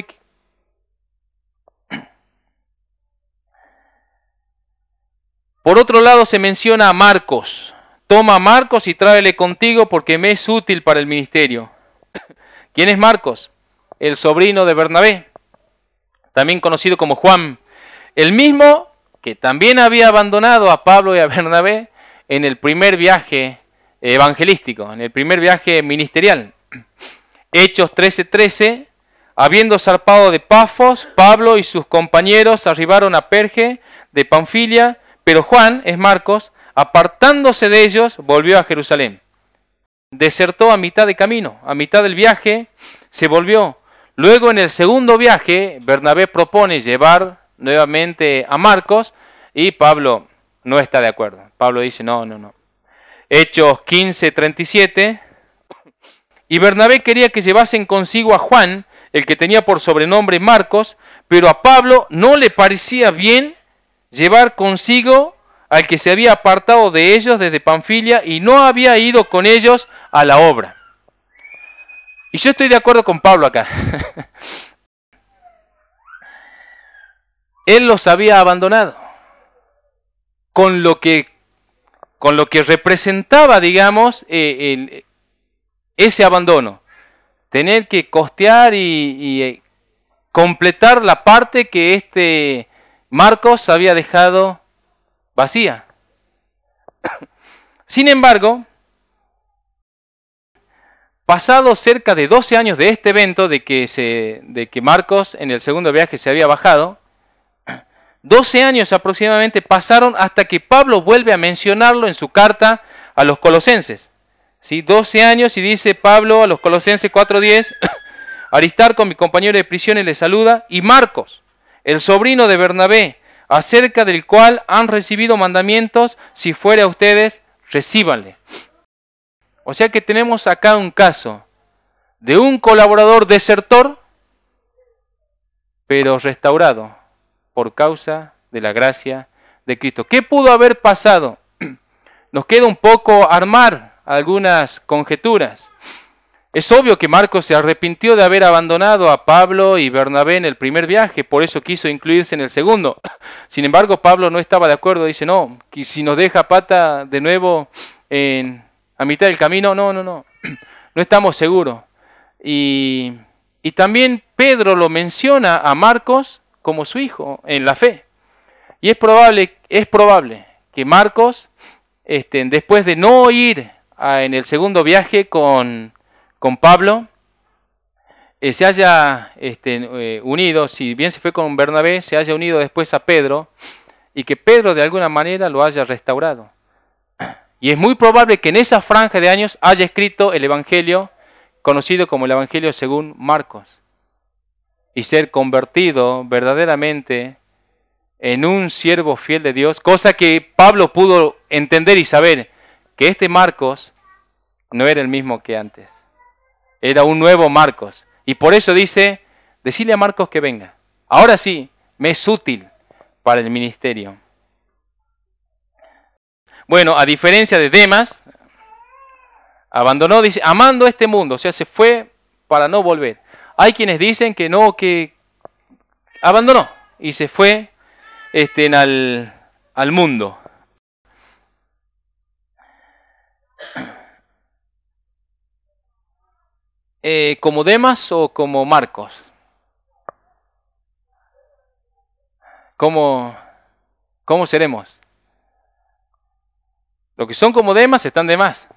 Por otro lado se menciona a Marcos. Toma a Marcos y tráele contigo porque me es útil para el ministerio. ¿Quién es Marcos? El sobrino de Bernabé, también conocido como Juan. El mismo que también había abandonado a Pablo y a Bernabé en el primer viaje evangelístico, en el primer viaje ministerial. Hechos trece trece, habiendo zarpado de Pafos, Pablo y sus compañeros arribaron a Perge de Panfilia, pero Juan, es Marcos, apartándose de ellos, volvió a Jerusalén. Desertó a mitad de camino, a mitad del viaje, se volvió. Luego en el segundo viaje, Bernabé propone llevar nuevamente a Marcos y Pablo no está de acuerdo. Pablo dice, no, no, no. Hechos quince treinta y siete, y Bernabé quería que llevasen consigo a Juan, el que tenía por sobrenombre Marcos, pero a Pablo no le parecía bien llevar consigo al que se había apartado de ellos desde Panfilia y no había ido con ellos a la obra. Y yo estoy de acuerdo con Pablo acá. Él los había abandonado con lo que con lo que representaba, digamos, eh, el, ese abandono. Tener que costear y, y eh, completar la parte que este Marcos había dejado vacía. Sin embargo, pasados cerca de doce años de este evento, de que, se, de que Marcos en el segundo viaje se había bajado, doce años aproximadamente pasaron hasta que Pablo vuelve a mencionarlo en su carta a los colosenses. ¿Sí? doce años y dice Pablo a los colosenses cuatro diez, Aristarco, mi compañero de prisiones, le saluda, y Marcos, el sobrino de Bernabé, acerca del cual han recibido mandamientos, si fuere a ustedes, recíbanle. O sea que tenemos acá un caso de un colaborador desertor, pero restaurado por causa de la gracia de Cristo. ¿Qué pudo haber pasado? Nos queda un poco armar algunas conjeturas. Es obvio que Marcos se arrepintió de haber abandonado a Pablo y Bernabé en el primer viaje, por eso quiso incluirse en el segundo. Sin embargo, Pablo no estaba de acuerdo, dice, no, que si nos deja pata de nuevo en, a mitad del camino, no, no, no, no estamos seguros. Y, y también Pedro lo menciona a Marcos como su hijo en la fe. Y es probable, es probable que Marcos, este, después de no ir a, en el segundo viaje con, con Pablo, eh, se haya este, eh, unido, si bien se fue con Bernabé, se haya unido después a Pedro, y que Pedro de alguna manera lo haya restaurado. Y es muy probable que en esa franja de años haya escrito el Evangelio, conocido como el Evangelio según Marcos, y ser convertido verdaderamente en un siervo fiel de Dios, cosa que Pablo pudo entender y saber, que este Marcos no era el mismo que antes. Era un nuevo Marcos. Y por eso dice, decile a Marcos que venga. Ahora sí, me es útil para el ministerio. Bueno, a diferencia de Demas, abandonó, dice, amando este mundo, o sea, se fue para no volver. Hay quienes dicen que no, que abandonó y se fue este, al, al mundo. Eh, ¿Como Demas o como Marcos? ¿Cómo, cómo seremos? Los que son como Demas están de más.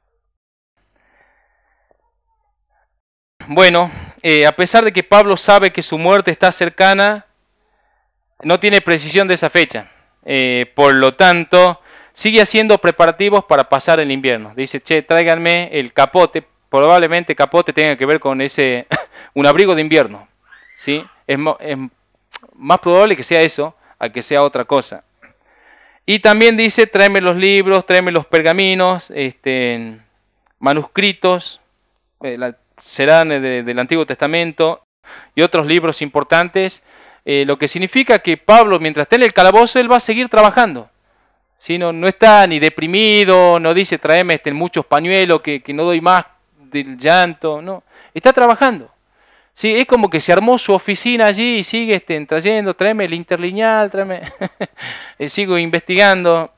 Bueno, eh, a pesar de que Pablo sabe que su muerte está cercana, no tiene precisión de esa fecha. Eh, por lo tanto, sigue haciendo preparativos para pasar el invierno. Dice, che, tráiganme el capote. Probablemente capote tenga que ver con ese un abrigo de invierno. ¿Sí? Es, es más probable que sea eso a que sea otra cosa. Y también dice, tráeme los libros, tráeme los pergaminos, este, manuscritos, eh, la, serán de, del Antiguo Testamento y otros libros importantes, eh, lo que significa que Pablo, mientras esté en el calabozo, él va a seguir trabajando. ¿Sí? No, no está ni deprimido, no dice, tráeme este, muchos pañuelos que, que no doy más del llanto, no, está trabajando. Sí, es como que se armó su oficina allí y sigue este, trayendo, tráeme el interlineal, tráeme, sigo investigando.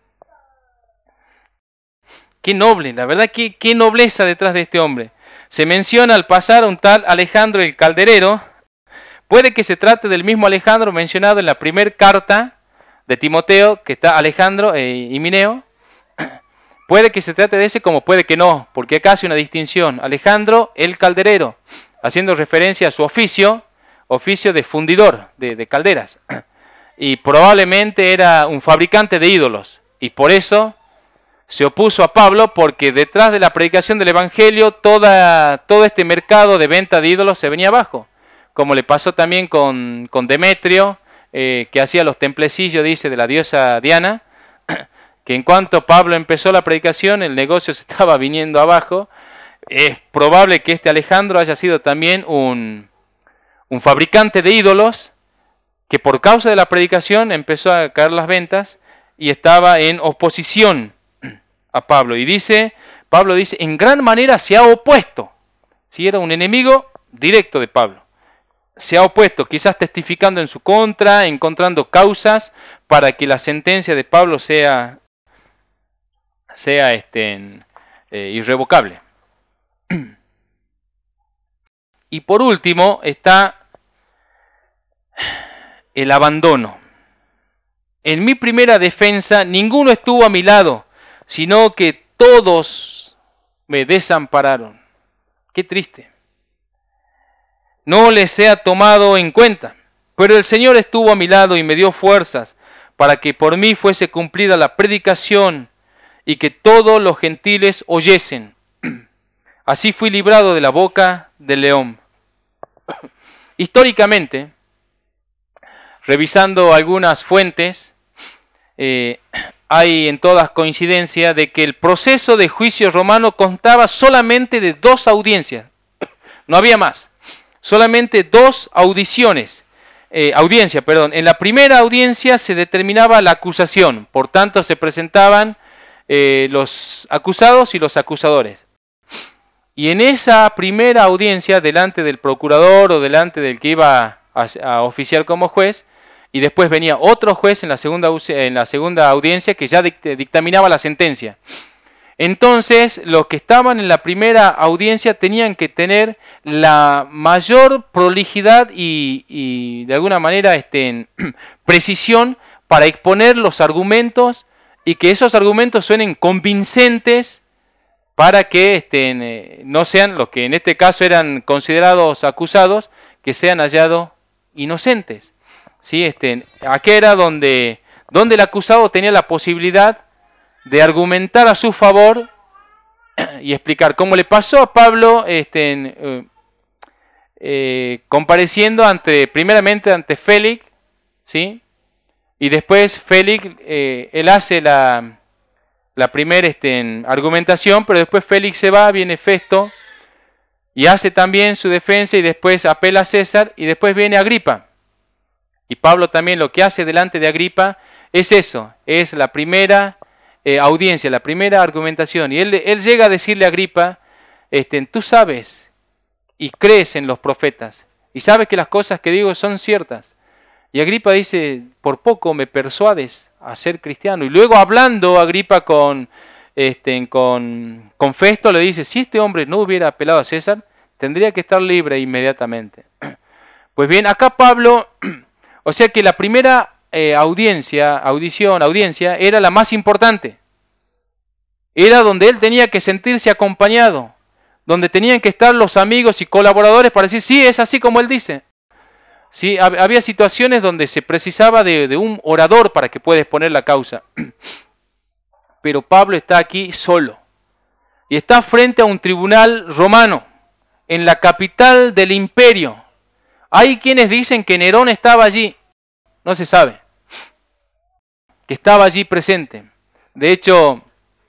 Qué noble, la verdad, qué, qué nobleza detrás de este hombre. Se menciona al pasar a un tal Alejandro el Calderero. Puede que se trate del mismo Alejandro mencionado en la primera carta de Timoteo, que está Alejandro eh, y Mineo. Puede que se trate de ese como puede que no, porque acá hace una distinción. Alejandro el Calderero, haciendo referencia a su oficio, oficio de fundidor de, de calderas. Y probablemente era un fabricante de ídolos. Y por eso se opuso a Pablo, porque detrás de la predicación del Evangelio, toda, todo este mercado de venta de ídolos se venía abajo. Como le pasó también con, con Demetrio, eh, que hacía los templecillos, dice, de la diosa Diana, que en cuanto Pablo empezó la predicación, el negocio se estaba viniendo abajo. Es probable que este Alejandro haya sido también un, un fabricante de ídolos, que por causa de la predicación empezó a caer las ventas y estaba en oposición a Pablo. Y dice, Pablo dice, en gran manera se ha opuesto. Si era un enemigo directo de Pablo. Se ha opuesto, quizás testificando en su contra, encontrando causas para que la sentencia de Pablo sea, sea este, eh, irrevocable. Y por último está el abandono. En mi primera defensa ninguno estuvo a mi lado, sino que todos me desampararon. Qué triste. No les he tomado en cuenta, pero el Señor estuvo a mi lado y me dio fuerzas para que por mí fuese cumplida la predicación y que todos los gentiles oyesen. Así fui librado de la boca del león. Históricamente, revisando algunas fuentes, eh, hay en todas coincidencia de que el proceso de juicio romano constaba solamente de dos audiencias. No había más. Solamente dos audiciones, eh, audiencia, perdón. En la primera audiencia se determinaba la acusación, por tanto se presentaban eh, los acusados y los acusadores. Y en esa primera audiencia, delante del procurador o delante del que iba a, a oficiar como juez, y después venía otro juez en la segunda, en la segunda audiencia que ya dictaminaba la sentencia. Entonces, los que estaban en la primera audiencia tenían que tener la mayor prolijidad y, y de alguna manera este, precisión para exponer los argumentos y que esos argumentos suenen convincentes para que este, no sean los que en este caso eran considerados acusados, que sean hallados inocentes. ¿Sí? Este, aquí era donde, donde el acusado tenía la posibilidad de argumentar a su favor y explicar, como le pasó a Pablo este, eh, eh, compareciendo ante, primeramente ante Félix, ¿sí? Y después Félix, eh, él hace la, la primera este, argumentación, pero después Félix se va, viene Festo y hace también su defensa y después apela a César y después viene Agripa. Y Pablo también lo que hace delante de Agripa es eso, es la primera eh, audiencia, la primera argumentación. Y él, él llega a decirle a Agripa, este, tú sabes y crees en los profetas y sabes que las cosas que digo son ciertas. Y Agripa dice, por poco me persuades a ser cristiano. Y luego hablando Agripa con, este, con, con Festo, le dice, si este hombre no hubiera apelado a César, tendría que estar libre inmediatamente. Pues bien, acá Pablo, o sea que la primera eh, audiencia, audición, audiencia, era la más importante. Era donde él tenía que sentirse acompañado, donde tenían que estar los amigos y colaboradores para decir, sí, es así como él dice. Sí, había situaciones donde se precisaba de, de un orador para que pueda exponer la causa. Pero Pablo está aquí solo. Y está frente a un tribunal romano, en la capital del imperio. Hay quienes dicen que Nerón estaba allí. No se sabe. Que estaba allí presente. De hecho,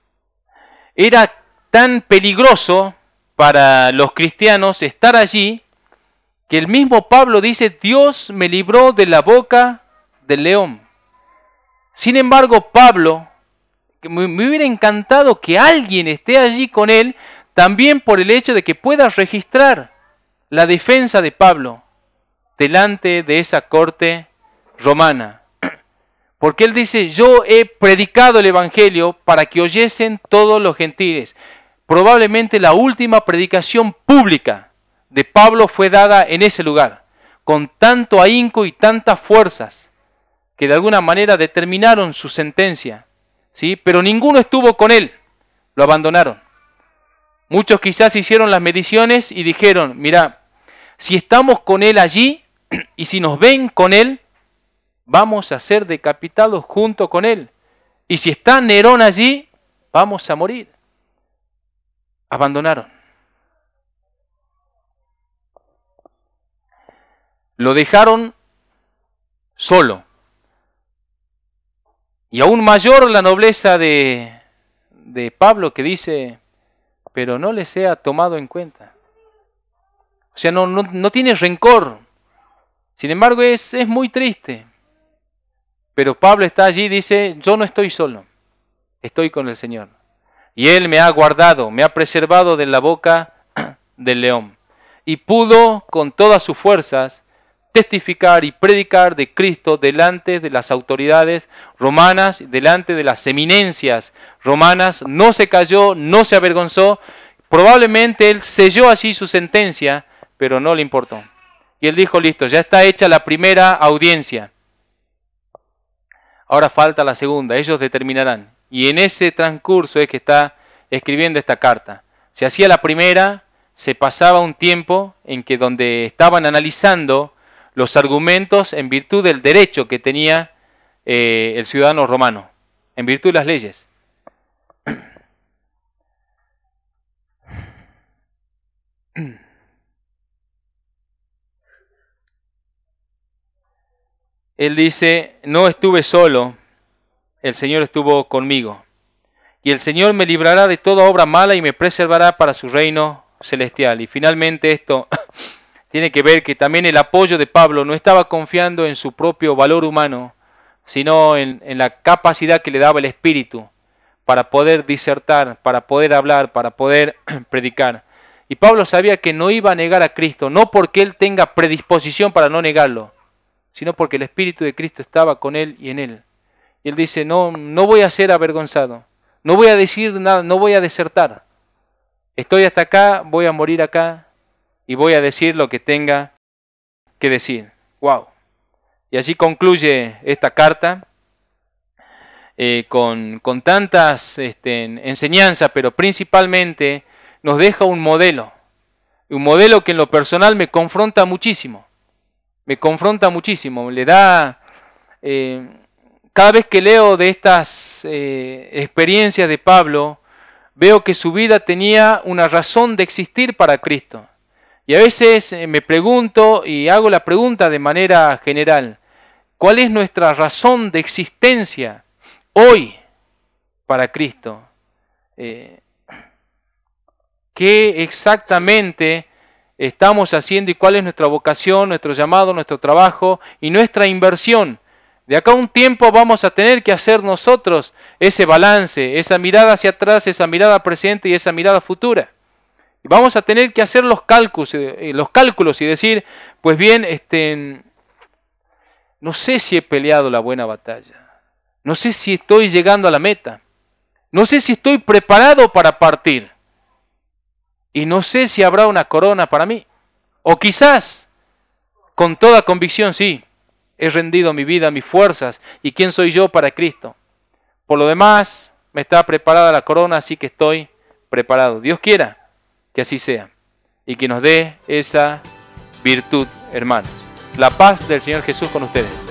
era tan peligroso para los cristianos estar allí, que el mismo Pablo dice, Dios me libró de la boca del león. Sin embargo, Pablo, que me, me hubiera encantado que alguien esté allí con él, también por el hecho de que pueda registrar la defensa de Pablo delante de esa corte romana. Porque él dice, yo he predicado el Evangelio para que oyesen todos los gentiles. Probablemente la última predicación pública de Pablo fue dada en ese lugar, con tanto ahínco y tantas fuerzas, que de alguna manera determinaron su sentencia, ¿sí? Pero ninguno estuvo con él, lo abandonaron. Muchos quizás hicieron las mediciones y dijeron, mira, si estamos con él allí, y si nos ven con él, vamos a ser decapitados junto con él. Y si está Nerón allí, vamos a morir. Abandonaron. Lo dejaron solo. Y aún mayor la nobleza de, de Pablo, que dice, pero no les sea tomado en cuenta. O sea, no, no, no tiene rencor. Sin embargo, es, es muy triste. Pero Pablo está allí y dice, yo no estoy solo, estoy con el Señor. Y Él me ha guardado, me ha preservado de la boca del león. Y pudo, con todas sus fuerzas, testificar y predicar de Cristo delante de las autoridades romanas, delante de las eminencias romanas. No se cayó, no se avergonzó. Probablemente él selló allí su sentencia, pero no le importó. Y él dijo, listo, ya está hecha la primera audiencia. Ahora falta la segunda, ellos determinarán. Y en ese transcurso es que está escribiendo esta carta. Se hacía la primera, se pasaba un tiempo en que donde estaban analizando los argumentos en virtud del derecho que tenía eh, el ciudadano romano, en virtud de las leyes. Él dice, no estuve solo, el Señor estuvo conmigo. Y el Señor me librará de toda obra mala y me preservará para su reino celestial. Y finalmente esto tiene que ver que también el apoyo de Pablo no estaba confiando en su propio valor humano, sino en, en la capacidad que le daba el Espíritu para poder disertar, para poder hablar, para poder predicar. Y Pablo sabía que no iba a negar a Cristo, no porque él tenga predisposición para no negarlo, sino porque el Espíritu de Cristo estaba con él y en él. Y él dice, no, no voy a ser avergonzado, no voy a decir nada, no voy a desertar. Estoy hasta acá, voy a morir acá y voy a decir lo que tenga que decir. ¡Wow! Y así concluye esta carta eh, con, con tantas este, enseñanzas, pero principalmente nos deja un modelo. Un modelo que en lo personal me confronta muchísimo. Me confronta muchísimo. Le da... Eh, cada vez que leo de estas eh, experiencias de Pablo, veo que su vida tenía una razón de existir para Cristo. Y a veces me pregunto y hago la pregunta de manera general, ¿Cuál es nuestra razón de existencia hoy para Cristo? Eh, ¿Qué exactamente estamos haciendo y cuál es nuestra vocación, nuestro llamado, nuestro trabajo y nuestra inversión? De acá a un tiempo vamos a tener que hacer nosotros ese balance, esa mirada hacia atrás, esa mirada presente y esa mirada futura. Y vamos a tener que hacer los cálculos, los cálculos y decir, pues bien, este, no sé si he peleado la buena batalla, no sé si estoy llegando a la meta, no sé si estoy preparado para partir. Y no sé si habrá una corona para mí. O quizás, con toda convicción, sí, he rendido mi vida, mis fuerzas, y quién soy yo para Cristo. Por lo demás, me está preparada la corona, así que estoy preparado. Dios quiera que así sea, y que nos dé esa virtud, hermanos. La paz del Señor Jesús con ustedes.